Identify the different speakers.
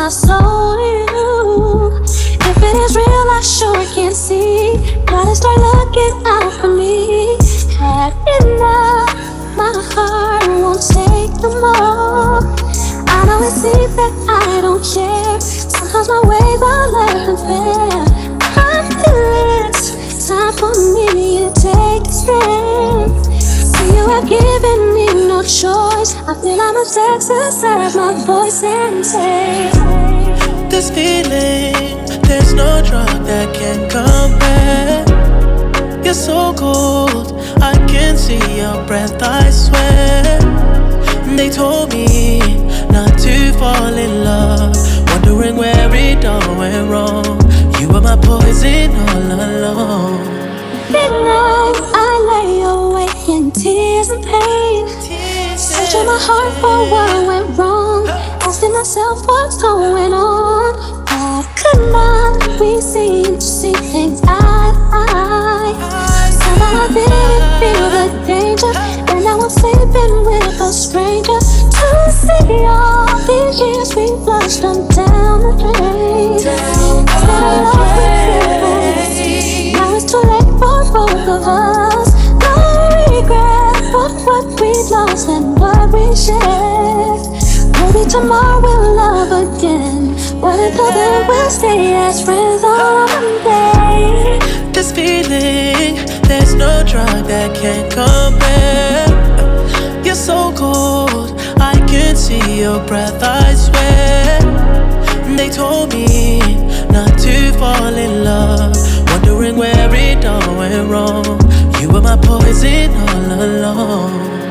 Speaker 1: my soul to you. If it is real, I sure can see. Gotta start looking out for me. Had enough, my heart won't take no more. I know it's deep that I don't care. Sometimes my ways are less than fair. I feel it's time for me to take a stand. See, you have given me no choice. I feel I must exercise my voice and say,
Speaker 2: this feeling, there's no drug that can compare. You're so cold, I can see your breath, I swear. They told me not to fall in love, wondering where it all went wrong. You were my poison all along.
Speaker 1: Midnight, I lay awake in tears and pain, searching my heart for what went wrong, asking myself what's going on. Why could not we seem to see things eye to eye? Somehow I didn't feel the danger, and now I'm sleeping with a stranger. To see all these years we flushed them down the drain. Instead of love with you, now it's too late for both of us. No regret for what we lost and what we shared. Maybe tomorrow we'll love again, but until then we'll stay as friends all day.
Speaker 2: This feeling, there's no drug that can compare. You're so cold, I can see your breath, I swear. They told me not to fall in love, wondering where it all went wrong. You were my poison all along.